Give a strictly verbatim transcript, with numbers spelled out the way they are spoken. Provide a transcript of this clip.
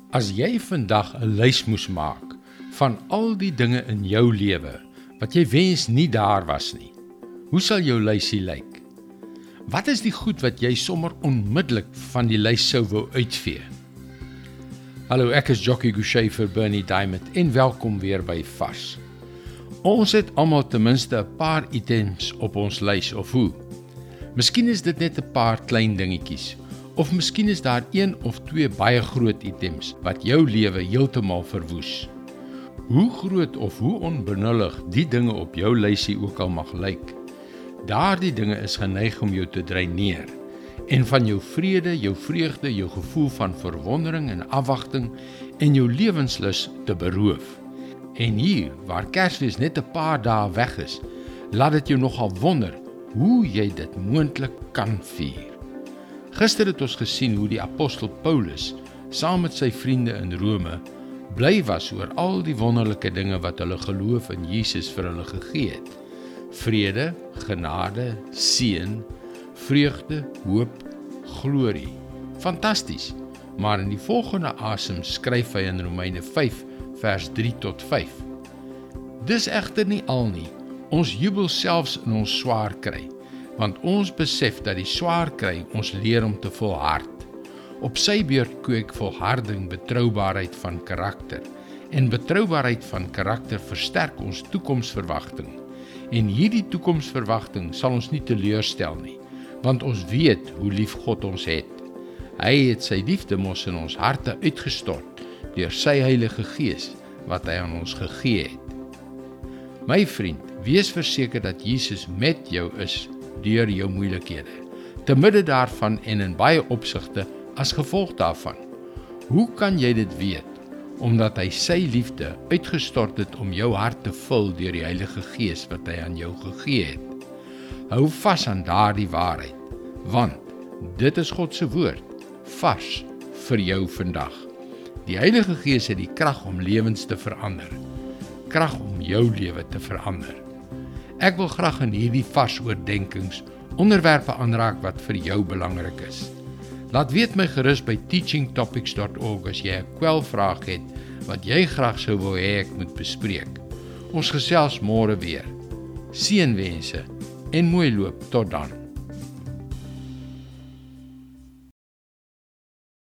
As jy vandag 'n lys moes maak van al die dinge in jou lewe wat jy wens nie daar was nie, hoe sal jou lysie lyk? Wat is die goed wat jy sommer onmiddellik van die lys sou wou uitvee? Hallo, ek is Jockey Gouchee vir Bernie Diamond en welkom weer by Vars. Ons het almal ten minste 'n paar items op ons lys, of hoe? Miskien is dit net 'n paar klein dingetjies, of miskien is daar een of twee baie groot items wat jou lewe heeltemal verwoes. Hoe groot of hoe onbenullig die dinge op jou lysie ook al mag lyk, daardie dinge is geneig om jou te dreineer en van jou vrede, jou vreugde, jou gevoel van verwondering en afwagting en jou lewenslus te beroof. En hier, waar Kersfees net 'n paar dae weg is, laat dit jou nogal wonder hoe jy dit moontlik kan vier. Gister het ons gesien hoe die apostel Paulus, saam met sy vriende in Rome, bly was oor al die wonderlike dinge wat hulle geloof in Jesus vir hulle gegee het. Vrede, genade, seën, vreugde, hoop, glorie. Fantasties, maar in die volgende asem skryf hy in Romeine vyf vers drie tot vyf. Dis egter nie al nie, ons jubel selfs in ons swaar kry, want ons besef dat die swaar kry ons leer om te volhard. Op sy beurt kweek volharding betroubaarheid van karakter, en betroubaarheid van karakter versterk ons toekomsverwagting. En hierdie toekomsverwagting sal ons nie teleurstel nie, want ons weet hoe lief God ons het. Hy het sy liefde mos in ons harte uitgestort deur sy Heilige Gees wat hy aan ons gegee het. My vriend, wees verseker dat Jesus met jou is deur jou moeilikhede, te midde daarvan en in baie opsigte as gevolg daarvan. Hoe kan jy dit weet? Omdat hy sy liefde uitgestort het om jou hart te vul deur die Heilige Gees wat hy aan jou gegee het. Hou vas aan daardie waarheid, want dit is God se woord, vars vir jou vandag. Die Heilige Gees het die krag om lewens te verander, krag om jou lewe te verander. Ek wil graag in hierdie vars oordeenkings onderwerpe aanraak wat vir jou belangrik is. Laat weet my gerus by teaching topics dot org as jy 'n kwelvraag het wat jy graag sou wou hê ek moet bespreek. Ons gesels môre weer. Seënwense en mooi loop tot dan.